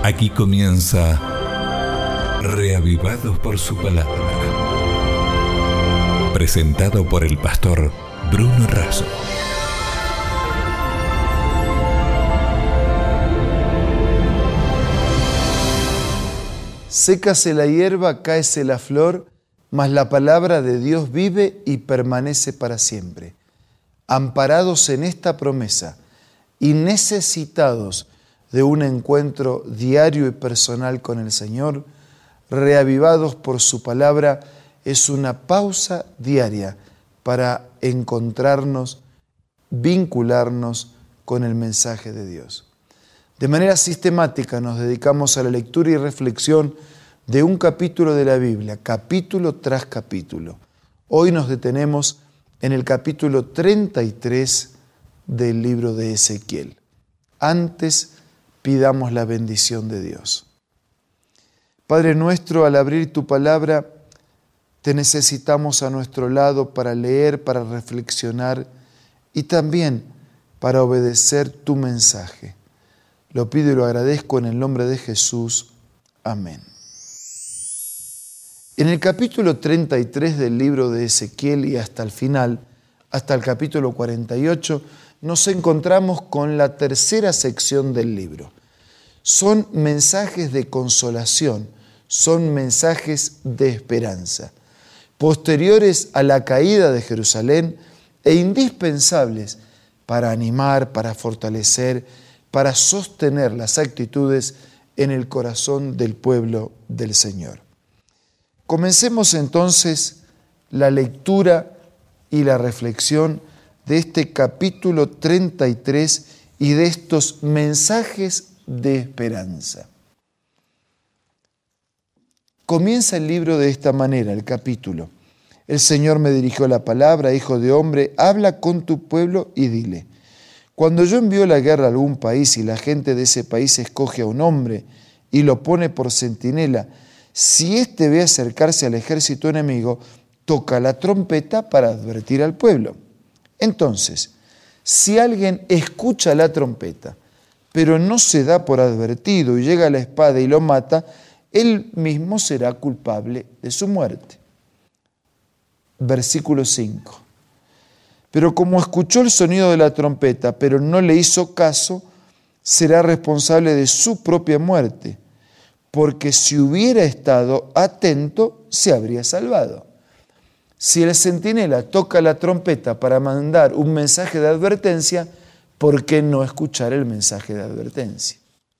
Aquí comienza Reavivados por su palabra. Presentado por el pastor Bruno Razo. Sécase la hierba, cáese la flor, mas la palabra de Dios vive y permanece para siempre. Amparados en esta promesa y necesitados de un encuentro diario y personal con el Señor, reavivados por su palabra, es una pausa diaria para encontrarnos, vincularnos con el mensaje de Dios. De manera sistemática nos dedicamos a la lectura y reflexión de un capítulo de la Biblia, capítulo tras capítulo. Hoy nos detenemos en el capítulo 33 del libro de Ezequiel. Antes, pidamos la bendición de Dios. Padre nuestro, al abrir tu palabra, te necesitamos a nuestro lado para leer, para reflexionar y también para obedecer tu mensaje. Lo pido y lo agradezco en el nombre de Jesús. Amén. En el capítulo 33 del libro de Ezequiel y hasta el final, hasta el capítulo 48, nos encontramos con la tercera sección del libro. Son mensajes de consolación, son mensajes de esperanza, posteriores a la caída de Jerusalén e indispensables para animar, para fortalecer, para sostener las actitudes en el corazón del pueblo del Señor. Comencemos entonces la lectura y la reflexión de este capítulo 33 y de estos mensajes de esperanza. Comienza el libro de esta manera, el capítulo. El Señor me dirigió la palabra, hijo de hombre, habla con tu pueblo y dile: cuando yo envío la guerra a algún país y la gente de ese país escoge a un hombre y lo pone por centinela, si éste ve acercarse al ejército enemigo, toca la trompeta para advertir al pueblo. Entonces, si alguien escucha la trompeta, pero no se da por advertido y llega a la espada y lo mata, él mismo será culpable de su muerte. Versículo 5. Pero como escuchó el sonido de la trompeta, pero no le hizo caso, será responsable de su propia muerte, porque si hubiera estado atento, se habría salvado. Si el centinela toca la trompeta para mandar un mensaje de advertencia, ¿por qué no escuchar el mensaje de advertencia?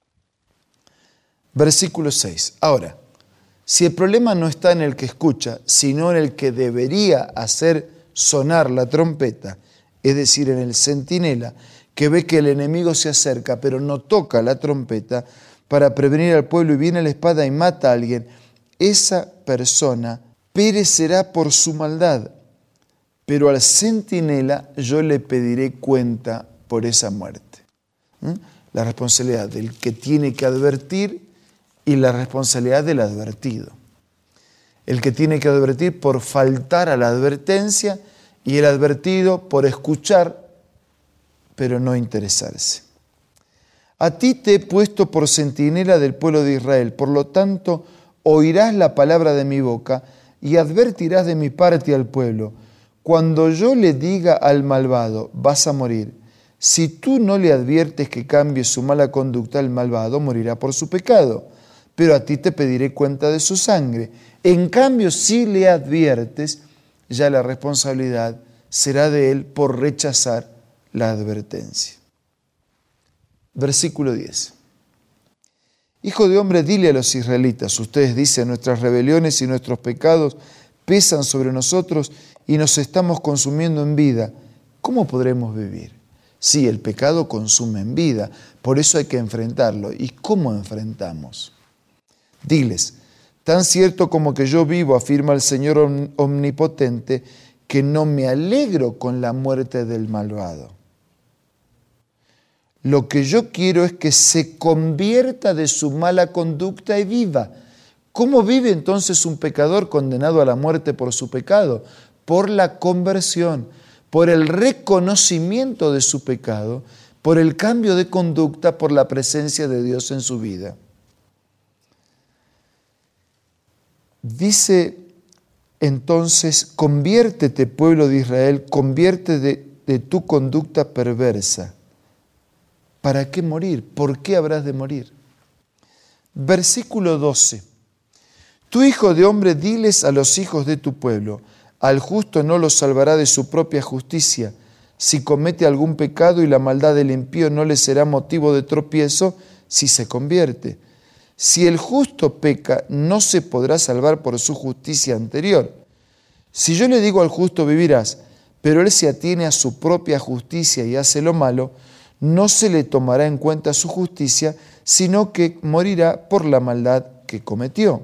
Versículo 6. Ahora, si el problema no está en el que escucha, sino en el que debería hacer sonar la trompeta, es decir, en el centinela, que ve que el enemigo se acerca, pero no toca la trompeta para prevenir al pueblo y viene la espada y mata a alguien, esa persona perecerá por su maldad, pero al centinela yo le pediré cuenta por esa muerte. La responsabilidad del que tiene que advertir y la responsabilidad del advertido. El que tiene que advertir por faltar a la advertencia y el advertido por escuchar, pero no interesarse. A ti te he puesto por centinela del pueblo de Israel, por lo tanto oirás la palabra de mi boca y advertirás de mi parte al pueblo. Cuando yo le diga al malvado, vas a morir, si tú no le adviertes que cambie su mala conducta, el malvado morirá por su pecado, pero a ti te pediré cuenta de su sangre. En cambio, si le adviertes, ya la responsabilidad será de él por rechazar la advertencia. Versículo 10. Hijo de hombre, dile a los israelitas, ustedes dicen, nuestras rebeliones y nuestros pecados pesan sobre nosotros y nos estamos consumiendo en vida. ¿Cómo podremos vivir? Sí, el pecado consume en vida, por eso hay que enfrentarlo. ¿Y cómo enfrentamos? Diles, tan cierto como que yo vivo, afirma el Señor omnipotente, que no me alegro con la muerte del malvado. Lo que yo quiero es que se convierta de su mala conducta y viva. ¿Cómo vive entonces un pecador condenado a la muerte por su pecado? Por la conversión, por el reconocimiento de su pecado, por el cambio de conducta, por la presencia de Dios en su vida. Dice entonces, conviértete, pueblo de Israel, conviértete de tu conducta perversa. ¿Para qué morir? ¿Por qué habrás de morir? Versículo 12. Tu hijo de hombre, diles a los hijos de tu pueblo, al justo no lo salvará de su propia justicia. Si comete algún pecado y la maldad del impío no le será motivo de tropiezo si se convierte. Si el justo peca, no se podrá salvar por su justicia anterior. Si yo le digo al justo vivirás, pero él se atiene a su propia justicia y hace lo malo, no se le tomará en cuenta su justicia, sino que morirá por la maldad que cometió.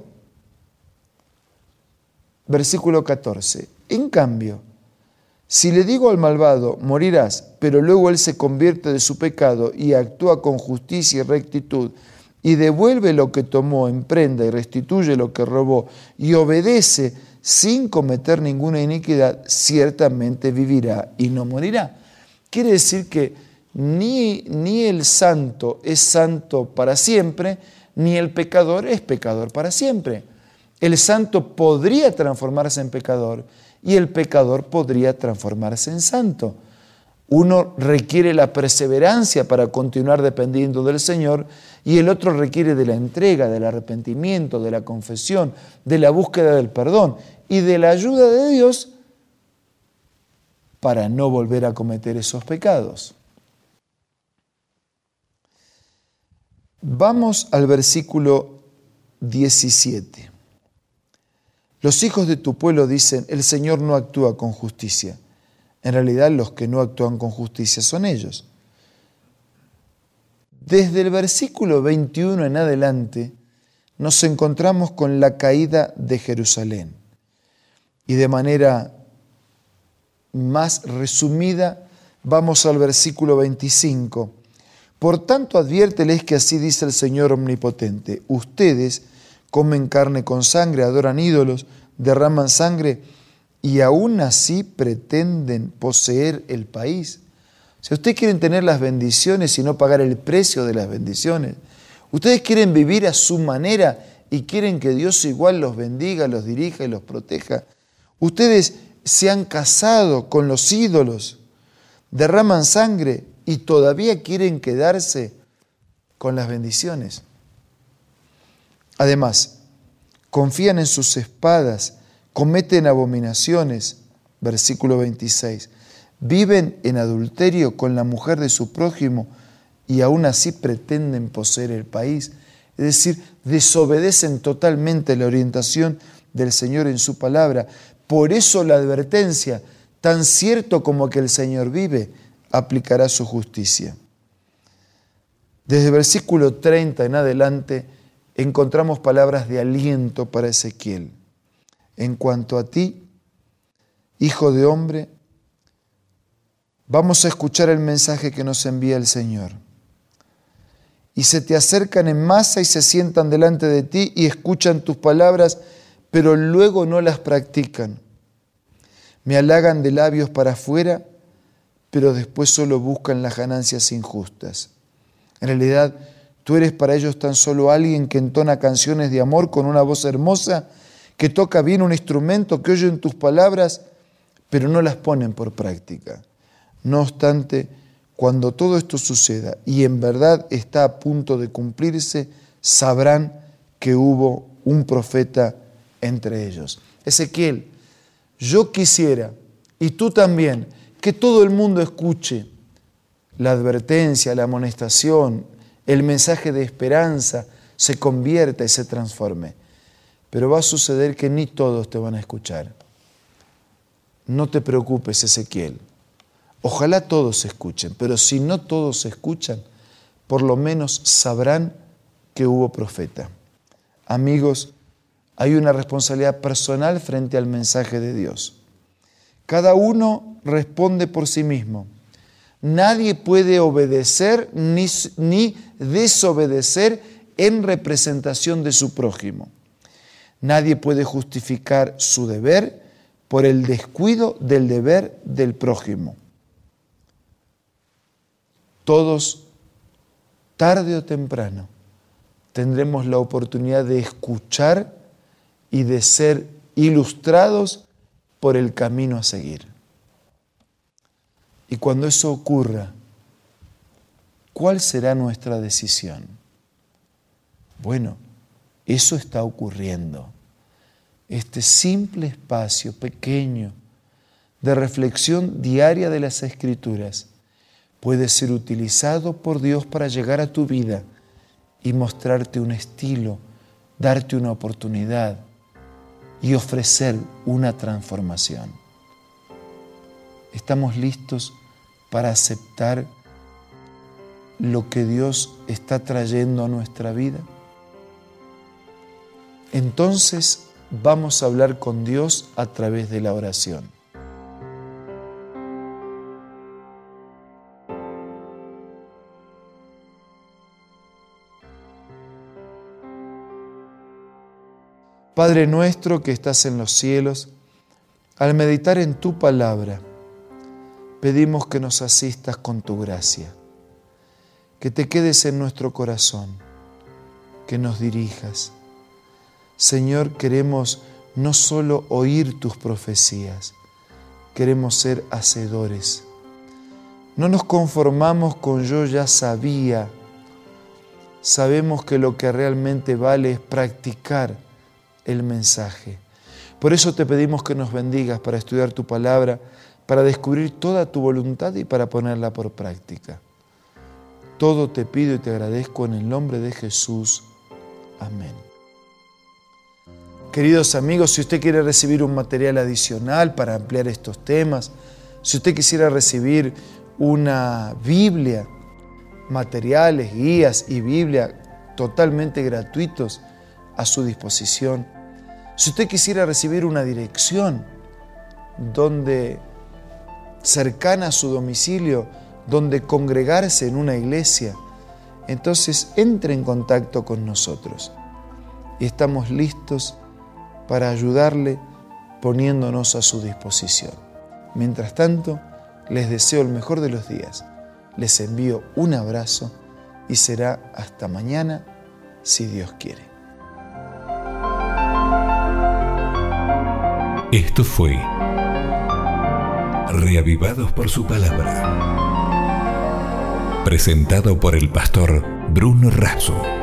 Versículo 14. En cambio, si le digo al malvado, morirás, pero luego él se convierte de su pecado y actúa con justicia y rectitud, y devuelve lo que tomó en prenda y restituye lo que robó, y obedece sin cometer ninguna iniquidad, ciertamente vivirá y no morirá. Quiere decir que ni el santo es santo para siempre, ni el pecador es pecador para siempre. El santo podría transformarse en pecador y el pecador podría transformarse en santo. Uno requiere la perseverancia para continuar dependiendo del Señor y el otro requiere de la entrega, del arrepentimiento, de la confesión, de la búsqueda del perdón y de la ayuda de Dios para no volver a cometer esos pecados. Vamos al versículo 17. Los hijos de tu pueblo dicen, el Señor no actúa con justicia. En realidad, los que no actúan con justicia son ellos. Desde el versículo 21 en adelante, nos encontramos con la caída de Jerusalén. Y de manera más resumida, vamos al versículo 25. Por tanto, adviérteles que así dice el Señor Omnipotente. Ustedes comen carne con sangre, adoran ídolos, derraman sangre y aún así pretenden poseer el país. Si ustedes quieren tener las bendiciones y no pagar el precio de las bendiciones, ustedes quieren vivir a su manera y quieren que Dios igual los bendiga, los dirija y los proteja. Ustedes se han casado con los ídolos, derraman sangre y todavía quieren quedarse con las bendiciones. Además, confían en sus espadas, cometen abominaciones, versículo 26, viven en adulterio con la mujer de su prójimo y aún así pretenden poseer el país. Es decir, desobedecen totalmente la orientación del Señor en su palabra. Por eso la advertencia, tan cierto como que el Señor vive, aplicará su justicia. Desde el versículo 30 en adelante, encontramos palabras de aliento para Ezequiel. En cuanto a ti, hijo de hombre, vamos a escuchar el mensaje que nos envía el Señor. Y se te acercan en masa y se sientan delante de ti y escuchan tus palabras, pero luego no las practican. Me halagan de labios para afuera, pero después solo buscan las ganancias injustas. En realidad, tú eres para ellos tan solo alguien que entona canciones de amor con una voz hermosa, que toca bien un instrumento, que oyen tus palabras, pero no las ponen por práctica. No obstante, cuando todo esto suceda y en verdad está a punto de cumplirse, sabrán que hubo un profeta entre ellos. Ezequiel, yo quisiera, y tú también, que todo el mundo escuche la advertencia, la amonestación, el mensaje de esperanza, se convierta y se transforme. Pero va a suceder que ni todos te van a escuchar. No te preocupes, Ezequiel. Ojalá todos escuchen, pero si no todos escuchan, por lo menos sabrán que hubo profeta. Amigos, hay una responsabilidad personal frente al mensaje de Dios. Cada uno responde por sí mismo. Nadie puede obedecer ni desobedecer en representación de su prójimo. Nadie puede justificar su deber por el descuido del deber del prójimo. Todos, tarde o temprano, tendremos la oportunidad de escuchar y de ser ilustrados por el camino a seguir. Y cuando eso ocurra, ¿cuál será nuestra decisión? Bueno, eso está ocurriendo. Este simple espacio pequeño de reflexión diaria de las Escrituras puede ser utilizado por Dios para llegar a tu vida y mostrarte un estilo, darte una oportunidad y ofrecer una transformación. ¿Estamos listos para aceptar lo que Dios está trayendo a nuestra vida? Entonces vamos a hablar con Dios a través de la oración. Padre nuestro que estás en los cielos, al meditar en tu palabra, pedimos que nos asistas con tu gracia, que te quedes en nuestro corazón, que nos dirijas. Señor, queremos no solo oír tus profecías, queremos ser hacedores. No nos conformamos con yo ya sabía. Sabemos que lo que realmente vale es practicar el mensaje. Por eso te pedimos que nos bendigas para estudiar tu palabra, para descubrir toda tu voluntad y para ponerla por práctica. Todo te pido y te agradezco en el nombre de Jesús. Amén. Queridos amigos, si usted quiere recibir un material adicional para ampliar estos temas, si usted quisiera recibir una Biblia, materiales, guías y Biblia totalmente gratuitos a su disposición, si usted quisiera recibir una dirección cercana a su domicilio, donde congregarse en una iglesia, entonces entre en contacto con nosotros y estamos listos para ayudarle poniéndonos a su disposición. Mientras tanto, les deseo el mejor de los días. Les envío un abrazo y será hasta mañana, si Dios quiere. Esto fue Reavivados por su palabra, presentado por el pastor Bruno Razo.